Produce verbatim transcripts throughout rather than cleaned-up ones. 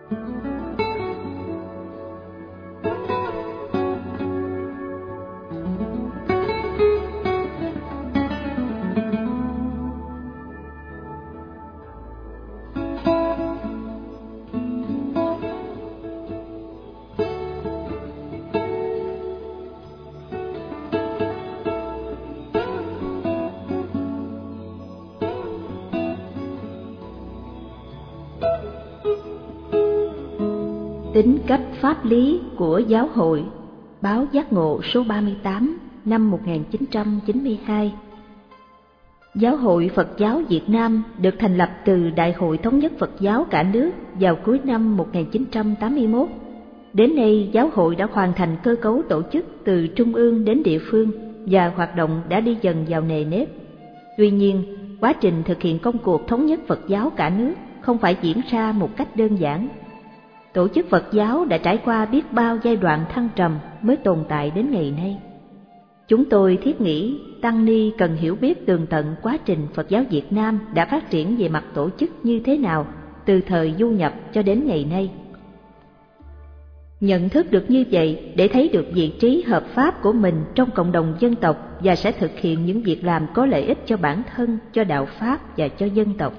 Tính cách pháp lý của giáo hội. Báo Giác Ngộ số ba mươi tám năm một nghìn chín trăm chín mươi hai. Giáo hội Phật giáo Việt Nam được thành lập từ Đại hội Thống nhất Phật giáo cả nước vào cuối năm một nghìn chín trăm tám mươi mốt. Đến nay, giáo hội đã hoàn thành cơ cấu tổ chức từ trung ương đến địa phương và hoạt động đã đi dần vào nề nếp. Tuy nhiên, quá trình thực hiện công cuộc thống nhất Phật giáo cả nước không phải diễn ra một cách đơn giản. Tổ chức Phật giáo đã trải qua biết bao giai đoạn thăng trầm mới tồn tại đến ngày nay. Chúng tôi thiết nghĩ Tăng Ni cần hiểu biết tường tận quá trình Phật giáo Việt Nam đã phát triển về mặt tổ chức như thế nào từ thời du nhập cho đến ngày nay. Nhận thức được như vậy để thấy được vị trí hợp pháp của mình trong cộng đồng dân tộc và sẽ thực hiện những việc làm có lợi ích cho bản thân, cho đạo Pháp và cho dân tộc.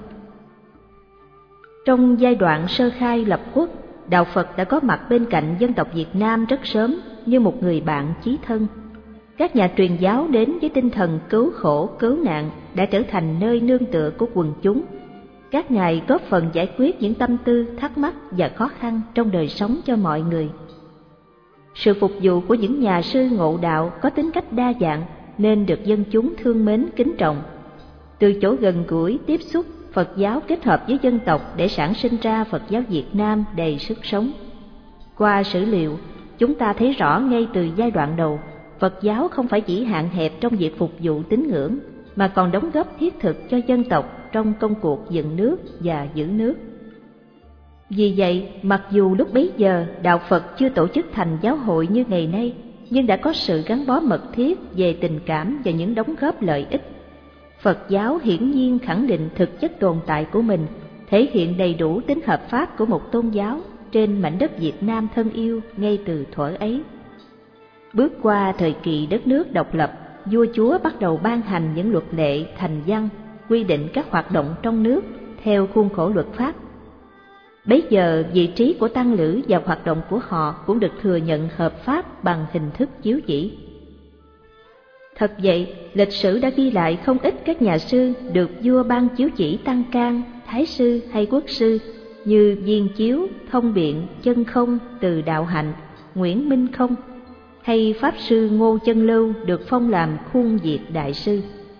Trong giai đoạn sơ khai lập quốc, Đạo Phật đã có mặt bên cạnh dân tộc Việt Nam rất sớm như một người bạn chí thân. Các nhà truyền giáo đến với tinh thần cứu khổ, cứu nạn đã trở thành nơi nương tựa của quần chúng. Các ngài góp phần giải quyết những tâm tư, thắc mắc và khó khăn trong đời sống cho mọi người. Sự phục vụ của những nhà sư ngộ đạo có tính cách đa dạng nên được dân chúng thương mến kính trọng. Từ chỗ gần gũi tiếp xúc, Phật giáo kết hợp với dân tộc để sản sinh ra Phật giáo Việt Nam đầy sức sống. Qua sử liệu, chúng ta thấy rõ ngay từ giai đoạn đầu, Phật giáo không phải chỉ hạn hẹp trong việc phục vụ tín ngưỡng, mà còn đóng góp thiết thực cho dân tộc trong công cuộc dựng nước và giữ nước. Vì vậy, mặc dù lúc bấy giờ Đạo Phật chưa tổ chức thành giáo hội như ngày nay, nhưng đã có sự gắn bó mật thiết về tình cảm và những đóng góp lợi ích. Phật giáo hiển nhiên khẳng định thực chất tồn tại của mình, thể hiện đầy đủ tính hợp pháp của một tôn giáo trên mảnh đất Việt Nam thân yêu ngay từ thuở ấy. Bước qua thời kỳ đất nước độc lập, vua chúa bắt đầu ban hành những luật lệ thành văn, quy định các hoạt động trong nước theo khuôn khổ luật pháp. Bấy giờ, vị trí của tăng lữ và hoạt động của họ cũng được thừa nhận hợp pháp bằng hình thức chiếu chỉ. Thật vậy, lịch sử đã ghi lại không ít các nhà sư được vua ban chiếu chỉ tăng can, thái sư hay quốc sư như Viên Chiếu, Thông Biện, Chân Không, Từ Đạo Hạnh, Nguyễn Minh Không, hay Pháp sư Ngô Chân Lưu được phong làm Khuôn Việt Đại sư.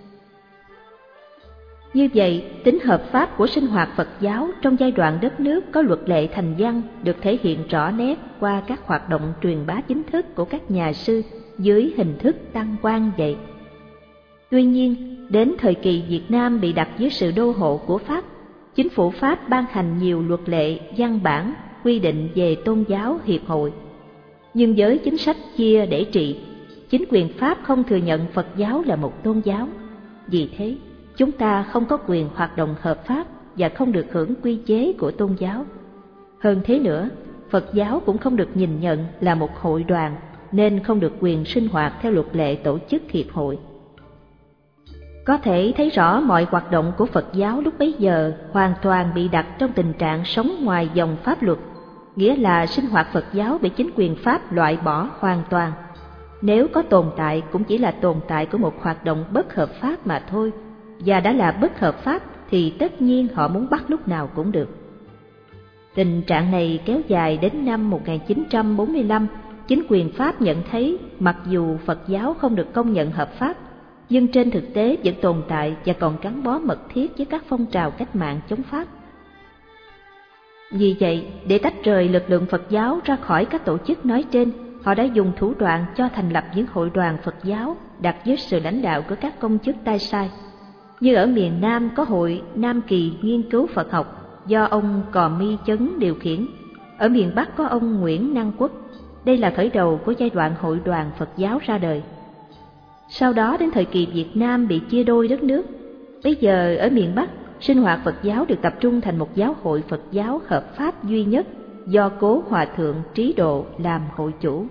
Như vậy, tính hợp pháp của sinh hoạt Phật giáo trong giai đoạn đất nước có luật lệ thành văn được thể hiện rõ nét qua các hoạt động truyền bá chính thức của các nhà sư dưới hình thức tăng quan vậy. Tuy nhiên, đến thời kỳ Việt Nam bị đặt dưới sự đô hộ của Pháp, chính phủ Pháp ban hành nhiều luật lệ, văn bản, quy định về tôn giáo hiệp hội. Nhưng với chính sách chia để trị, chính quyền Pháp không thừa nhận Phật giáo là một tôn giáo. Vì thế, chúng ta không có quyền hoạt động hợp pháp và không được hưởng quy chế của tôn giáo. Hơn thế nữa, Phật giáo cũng không được nhìn nhận là một hội đoàn, nên không được quyền sinh hoạt theo luật lệ tổ chức hiệp hội. Có thể thấy rõ mọi hoạt động của Phật giáo lúc bấy giờ hoàn toàn bị đặt trong tình trạng sống ngoài dòng pháp luật, nghĩa là sinh hoạt Phật giáo bị chính quyền Pháp loại bỏ hoàn toàn. Nếu có tồn tại cũng chỉ là tồn tại của một hoạt động bất hợp pháp mà thôi, và đã là bất hợp pháp thì tất nhiên họ muốn bắt lúc nào cũng được. Tình trạng này kéo dài đến năm một nghìn chín trăm bốn mươi lăm, chính quyền Pháp nhận thấy mặc dù Phật giáo không được công nhận hợp pháp, nhưng trên thực tế vẫn tồn tại và còn gắn bó mật thiết với các phong trào cách mạng chống Pháp. Vì vậy, để tách rời lực lượng Phật giáo ra khỏi các tổ chức nói trên, họ đã dùng thủ đoạn cho thành lập những hội đoàn Phật giáo đặt dưới sự lãnh đạo của các công chức tay sai. Như ở miền Nam có hội Nam Kỳ nghiên cứu Phật học do ông Cò Mi Chấn điều khiển, ở miền Bắc có ông Nguyễn Năng Quốc. Đây là khởi đầu của giai đoạn hội đoàn Phật giáo ra đời. Sau đó đến thời kỳ Việt Nam bị chia đôi đất nước. Bây giờ ở miền Bắc, sinh hoạt Phật giáo được tập trung thành một giáo hội Phật giáo hợp pháp duy nhất do Cố Hòa Thượng Trí Độ làm hội chủ.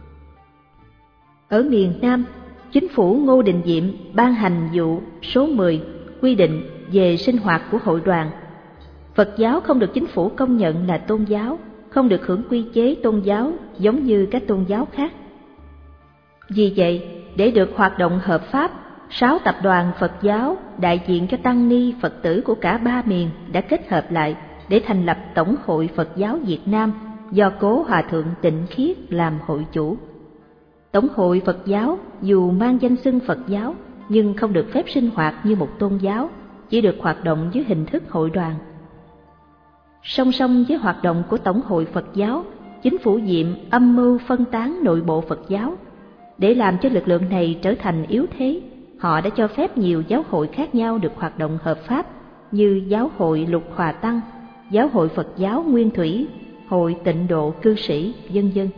Ở miền Nam, chính phủ Ngô Đình Diệm ban hành dụ số mười quy định về sinh hoạt của hội đoàn. Phật giáo không được chính phủ công nhận là tôn giáo, không được hưởng quy chế tôn giáo giống như các tôn giáo khác. Vì vậy, để được hoạt động hợp pháp, sáu tập đoàn Phật giáo đại diện cho tăng ni Phật tử của cả ba miền đã kết hợp lại để thành lập Tổng hội Phật giáo Việt Nam do Cố Hòa Thượng Tịnh Khiết làm hội chủ. Tổng hội Phật giáo dù mang danh xưng Phật giáo nhưng không được phép sinh hoạt như một tôn giáo, chỉ được hoạt động dưới hình thức hội đoàn. Song song với hoạt động của Tổng hội Phật giáo, chính phủ Diệm âm mưu phân tán nội bộ Phật giáo. Để làm cho lực lượng này trở thành yếu thế, họ đã cho phép nhiều giáo hội khác nhau được hoạt động hợp pháp như Giáo hội Lục Hòa Tăng, Giáo hội Phật giáo Nguyên Thủy, Hội Tịnh Độ Cư Sĩ, vân vân.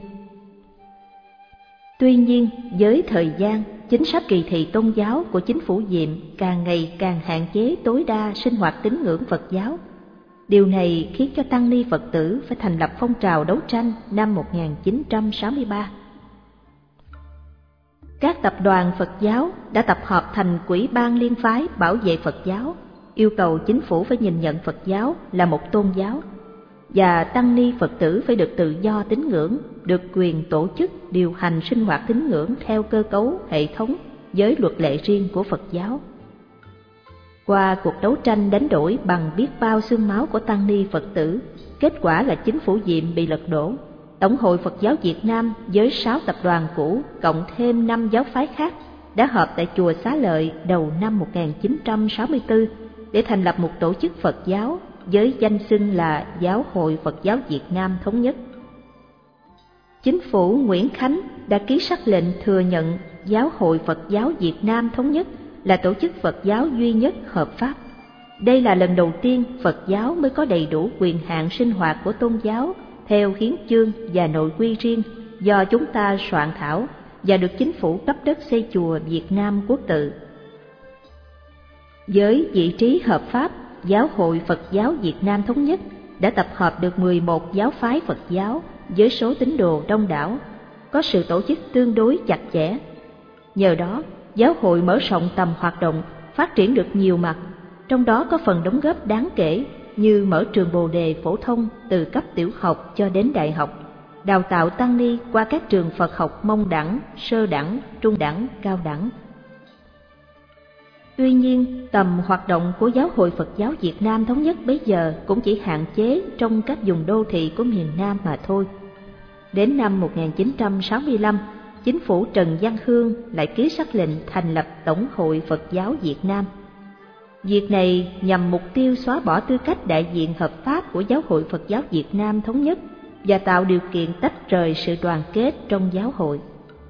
Tuy nhiên, với thời gian, chính sách kỳ thị tôn giáo của chính phủ Diệm càng ngày càng hạn chế tối đa sinh hoạt tín ngưỡng Phật giáo. Điều này khiến cho tăng ni Phật tử phải thành lập phong trào đấu tranh năm một nghìn chín trăm sáu mươi ba. Các tập đoàn Phật giáo đã tập hợp thành Quỹ ban Liên phái bảo vệ Phật giáo, yêu cầu chính phủ phải nhìn nhận Phật giáo là một tôn giáo, và tăng ni Phật tử phải được tự do tín ngưỡng, được quyền tổ chức, điều hành sinh hoạt tín ngưỡng theo cơ cấu, hệ thống với luật lệ riêng của Phật giáo. Qua cuộc đấu tranh đánh đổi bằng biết bao xương máu của tăng ni Phật tử, kết quả là chính phủ Diệm bị lật đổ. Tổng hội Phật giáo Việt Nam với sáu tập đoàn cũ cộng thêm năm giáo phái khác đã họp tại chùa Xá Lợi đầu năm một nghìn chín trăm sáu mươi tư để thành lập một tổ chức Phật giáo với danh xưng là Giáo hội Phật giáo Việt Nam Thống nhất. Chính phủ Nguyễn Khánh đã ký sắc lệnh thừa nhận Giáo hội Phật giáo Việt Nam Thống nhất là tổ chức Phật giáo duy nhất hợp pháp. Đây là lần đầu tiên Phật giáo mới có đầy đủ quyền hạn sinh hoạt của tôn giáo theo hiến chương và nội quy riêng do chúng ta soạn thảo và được chính phủ cấp đất xây chùa Việt Nam Quốc tự. Với vị trí hợp pháp, Giáo hội Phật giáo Việt Nam Thống nhất đã tập hợp được mười một giáo phái Phật giáo với số tín đồ đông đảo, có sự tổ chức tương đối chặt chẽ. Nhờ đó, giáo hội mở rộng tầm hoạt động, phát triển được nhiều mặt, trong đó có phần đóng góp đáng kể như mở trường Bồ Đề phổ thông từ cấp tiểu học cho đến đại học, đào tạo tăng ni qua các trường Phật học mông đẳng, sơ đẳng, trung đẳng, cao đẳng. Tuy nhiên, tầm hoạt động của Giáo hội Phật giáo Việt Nam Thống nhất bấy giờ cũng chỉ hạn chế trong các vùng đô thị của miền Nam mà thôi. Đến năm một nghìn chín trăm sáu mươi lăm, chính phủ Trần Văn Hương lại ký sắc lệnh thành lập Tổng hội Phật giáo Việt Nam. Việc này nhằm mục tiêu xóa bỏ tư cách đại diện hợp pháp của Giáo hội Phật giáo Việt Nam Thống nhất và tạo điều kiện tách rời sự đoàn kết trong giáo hội.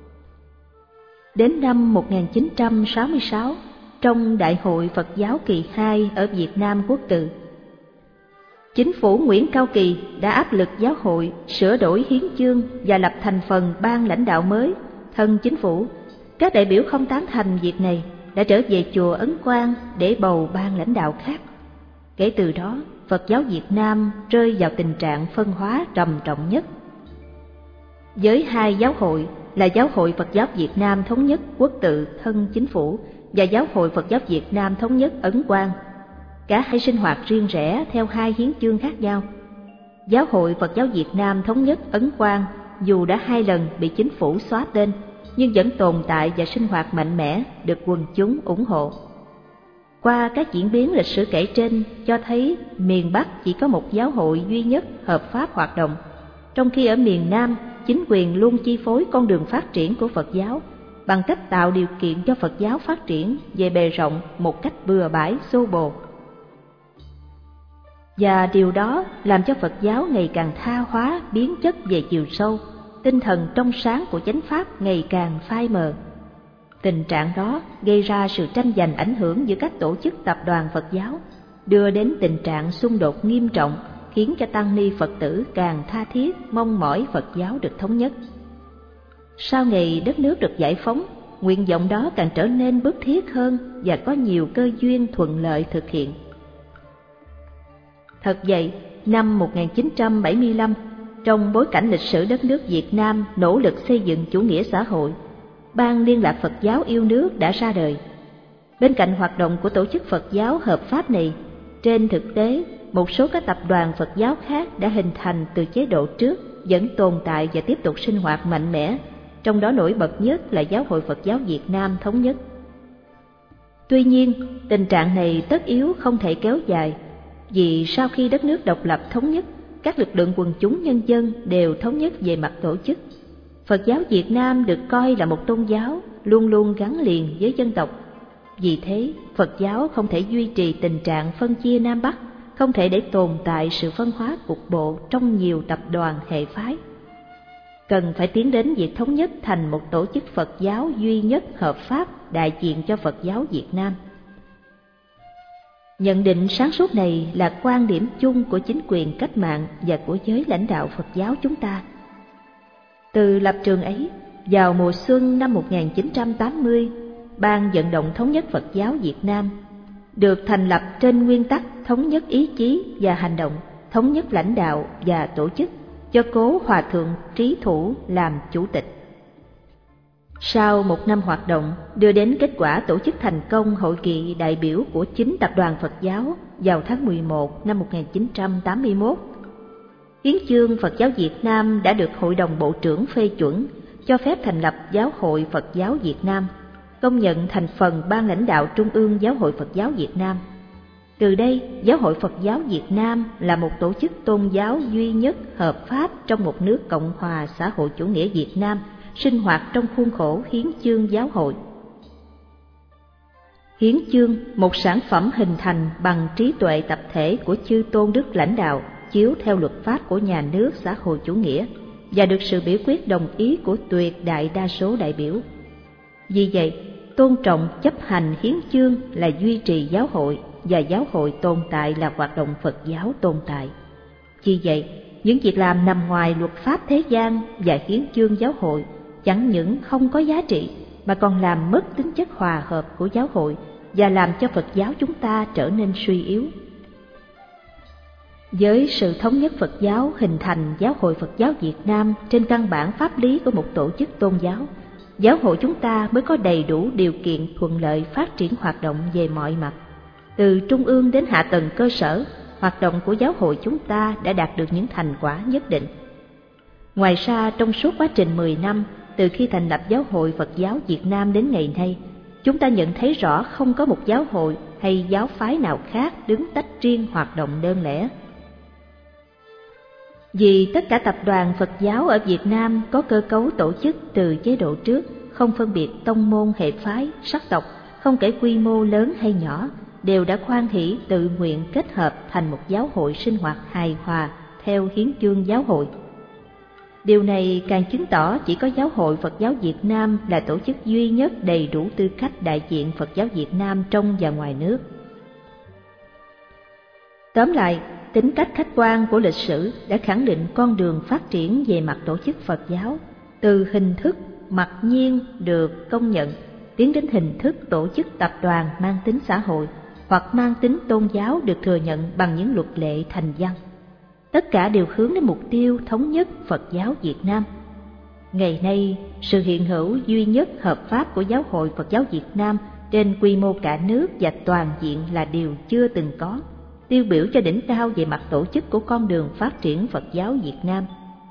Đến năm một nghìn chín trăm sáu mươi sáu, trong Đại hội Phật giáo kỳ hai ở Việt Nam Quốc tự, chính phủ Nguyễn Cao Kỳ đã áp lực giáo hội sửa đổi hiến chương và lập thành phần ban lãnh đạo mới, thân chính phủ. Các đại biểu không tán thành việc này đã trở về chùa Ấn Quang để bầu ban lãnh đạo khác. Kể từ đó, Phật giáo Việt Nam rơi vào tình trạng phân hóa trầm trọng nhất. Với hai giáo hội là Giáo hội Phật giáo Việt Nam Thống nhất Quốc tự thân chính phủ và Giáo hội Phật giáo Việt Nam Thống nhất Ấn Quang, cả hai sinh hoạt riêng rẽ theo hai hiến chương khác nhau. Giáo hội Phật giáo Việt Nam Thống nhất Ấn Quang dù đã hai lần bị chính phủ xóa tên, nhưng vẫn tồn tại và sinh hoạt mạnh mẽ, được quần chúng ủng hộ. Qua các diễn biến lịch sử kể trên cho thấy miền Bắc chỉ có một giáo hội duy nhất hợp pháp hoạt động, trong khi ở miền Nam, chính quyền luôn chi phối con đường phát triển của Phật giáo bằng cách tạo điều kiện cho Phật giáo phát triển về bề rộng một cách bừa bãi xô bồ. Và điều đó làm cho Phật giáo ngày càng tha hóa, biến chất về chiều sâu, tinh thần trong sáng của chánh pháp ngày càng phai mờ. Tình trạng đó gây ra sự tranh giành ảnh hưởng giữa các tổ chức tập đoàn Phật giáo, đưa đến tình trạng xung đột nghiêm trọng, khiến cho tăng ni Phật tử càng tha thiết mong mỏi Phật giáo được thống nhất. Sau ngày đất nước được giải phóng, nguyện vọng đó càng trở nên bức thiết hơn và có nhiều cơ duyên thuận lợi thực hiện. Thật vậy, năm một nghìn chín trăm bảy mươi lăm, trong bối cảnh lịch sử đất nước Việt Nam nỗ lực xây dựng chủ nghĩa xã hội, Ban Liên lạc Phật giáo yêu nước đã ra đời. Bên cạnh hoạt động của tổ chức Phật giáo hợp pháp này, trên thực tế, một số các tập đoàn Phật giáo khác đã hình thành từ chế độ trước, vẫn tồn tại và tiếp tục sinh hoạt mạnh mẽ, trong đó nổi bật nhất là Giáo hội Phật giáo Việt Nam Thống nhất. Tuy nhiên, tình trạng này tất yếu không thể kéo dài, vì sau khi đất nước độc lập thống nhất, các lực lượng quần chúng nhân dân đều thống nhất về mặt tổ chức. Phật giáo Việt Nam được coi là một tôn giáo luôn luôn gắn liền với dân tộc. Vì thế, Phật giáo không thể duy trì tình trạng phân chia Nam Bắc, không thể để tồn tại sự phân hóa cục bộ trong nhiều tập đoàn hệ phái. Cần phải tiến đến việc thống nhất thành một tổ chức Phật giáo duy nhất hợp pháp đại diện cho Phật giáo Việt Nam. Nhận định sáng suốt này là quan điểm chung của chính quyền cách mạng và của giới lãnh đạo Phật giáo chúng ta. Từ lập trường ấy, vào mùa xuân năm một nghìn chín trăm tám mươi, Ban Vận động Thống nhất Phật giáo Việt Nam được thành lập trên nguyên tắc thống nhất ý chí và hành động, thống nhất lãnh đạo và tổ chức, cho cố Hòa thượng Trí Thủ làm chủ tịch. Sau một năm hoạt động, đưa đến kết quả tổ chức thành công hội nghị đại biểu của chín tập đoàn Phật giáo vào tháng mười một năm một nghìn chín trăm tám mươi mốt. Hiến chương Phật giáo Việt Nam đã được Hội đồng Bộ trưởng phê chuẩn, cho phép thành lập Giáo hội Phật giáo Việt Nam, công nhận thành phần ban lãnh đạo Trung ương Giáo hội Phật giáo Việt Nam. Từ đây, Giáo hội Phật giáo Việt Nam là một tổ chức tôn giáo duy nhất hợp pháp trong một nước Cộng hòa xã hội chủ nghĩa Việt Nam, sinh hoạt trong khuôn khổ Hiến chương Giáo hội. Hiến chương, một sản phẩm hình thành bằng trí tuệ tập thể của chư tôn đức lãnh đạo, chiếu theo luật pháp của nhà nước xã hội chủ nghĩa và được sự biểu quyết đồng ý của tuyệt đại đa số đại biểu. Vì vậy, tôn trọng chấp hành hiến chương là duy trì giáo hội, và giáo hội tồn tại là hoạt động Phật giáo tồn tại. Vì vậy, những việc làm nằm ngoài luật pháp thế gian và hiến chương giáo hội chẳng những không có giá trị mà còn làm mất tính chất hòa hợp của giáo hội và làm cho Phật giáo chúng ta trở nên suy yếu. Với sự thống nhất Phật giáo hình thành Giáo hội Phật giáo Việt Nam trên căn bản pháp lý của một tổ chức tôn giáo, giáo hội chúng ta mới có đầy đủ điều kiện thuận lợi phát triển hoạt động về mọi mặt. Từ trung ương đến hạ tầng cơ sở, hoạt động của giáo hội chúng ta đã đạt được những thành quả nhất định. Ngoài ra, trong suốt quá trình mười năm, từ khi thành lập Giáo hội Phật giáo Việt Nam đến ngày nay, chúng ta nhận thấy rõ không có một giáo hội hay giáo phái nào khác đứng tách riêng hoạt động đơn lẻ. Vì tất cả tập đoàn Phật giáo ở Việt Nam có cơ cấu tổ chức từ chế độ trước, không phân biệt tông môn hệ phái, sắc tộc, không kể quy mô lớn hay nhỏ, đều đã hoan hỷ tự nguyện kết hợp thành một giáo hội sinh hoạt hài hòa theo hiến chương giáo hội. Điều này càng chứng tỏ chỉ có Giáo hội Phật giáo Việt Nam là tổ chức duy nhất đầy đủ tư cách đại diện Phật giáo Việt Nam trong và ngoài nước. Tóm lại, tính cách khách quan của lịch sử đã khẳng định con đường phát triển về mặt tổ chức Phật giáo, từ hình thức mặc nhiên được công nhận tiến đến hình thức tổ chức tập đoàn mang tính xã hội hoặc mang tính tôn giáo được thừa nhận bằng những luật lệ thành văn. Tất cả đều hướng đến mục tiêu thống nhất Phật giáo Việt Nam. Ngày nay, sự hiện hữu duy nhất hợp pháp của Giáo hội Phật giáo Việt Nam trên quy mô cả nước và toàn diện là điều chưa từng có, tiêu biểu cho đỉnh cao về mặt tổ chức của con đường phát triển Phật giáo Việt Nam.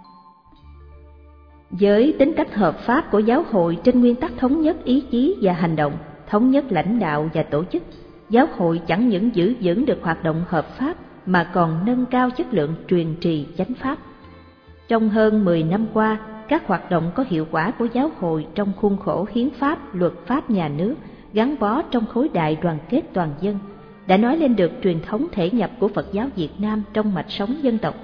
Với tính cách hợp pháp của giáo hội trên nguyên tắc thống nhất ý chí và hành động, thống nhất lãnh đạo và tổ chức, giáo hội chẳng những giữ vững được hoạt động hợp pháp mà còn nâng cao chất lượng truyền trì chánh pháp. Trong hơn mười năm qua, các hoạt động có hiệu quả của giáo hội trong khuôn khổ hiến pháp, luật pháp nhà nước, gắn bó trong khối đại đoàn kết toàn dân, đã nói lên được truyền thống thể nhập của Phật giáo Việt Nam trong mạch sống dân tộc.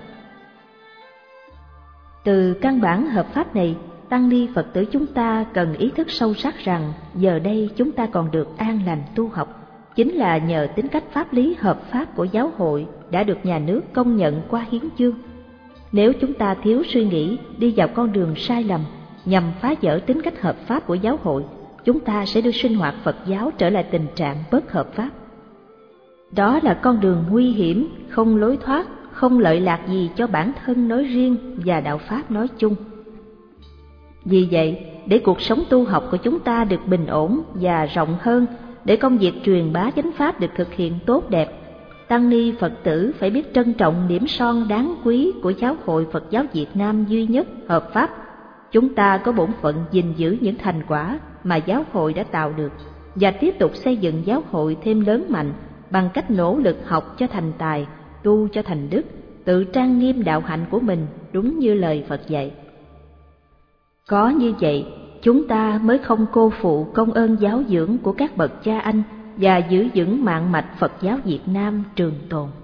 Từ căn bản hợp pháp này, tăng ni Phật tử chúng ta cần ý thức sâu sắc rằng giờ đây chúng ta còn được an lành tu học, chính là nhờ tính cách pháp lý hợp pháp của giáo hội đã được nhà nước công nhận qua hiến chương. Nếu chúng ta thiếu suy nghĩ, đi vào con đường sai lầm nhằm phá vỡ tính cách hợp pháp của giáo hội, chúng ta sẽ đưa sinh hoạt Phật giáo trở lại tình trạng bất hợp pháp. Đó là con đường nguy hiểm, không lối thoát, không lợi lạc gì cho bản thân nói riêng và đạo Pháp nói chung. Vì vậy, để cuộc sống tu học của chúng ta được bình ổn và rộng hơn, để công việc truyền bá chánh Pháp được thực hiện tốt đẹp, tăng ni Phật tử phải biết trân trọng điểm son đáng quý của Giáo hội Phật giáo Việt Nam duy nhất, hợp pháp. Chúng ta có bổn phận gìn giữ những thành quả mà giáo hội đã tạo được và tiếp tục xây dựng giáo hội thêm lớn mạnh bằng cách nỗ lực học cho thành tài, tu cho thành đức, tự trang nghiêm đạo hạnh của mình đúng như lời Phật dạy. Có như vậy, chúng ta mới không cô phụ công ơn giáo dưỡng của các bậc cha anh và giữ vững mạng mạch Phật giáo Việt Nam trường tồn.